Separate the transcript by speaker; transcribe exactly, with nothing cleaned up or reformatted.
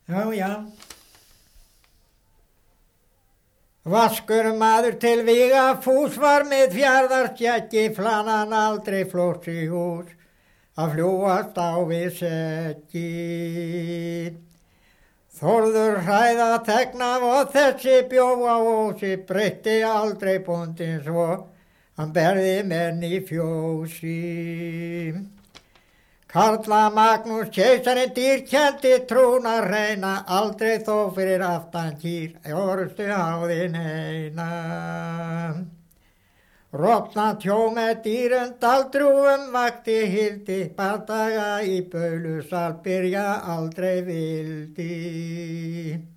Speaker 1: Já, já. Vaskur maður til Vigafús var með fjarðarskjeggi, flanan aldrei flótt í hús, að fljúast á við seggi. Þórður hræða tegnaf og þessi bjóf á ósi, breytti aldrei bóndin svo, hann berði menn í fjósi. Karla Magnús keisarinn dýrkendi trúna reyna, aldrei þó fyrir aftan kýr, orðstu háðin eina. Rofna tjó með dýrun daldrúum vakti hildi, bardaga í Baulusal byrja aldrei vildi.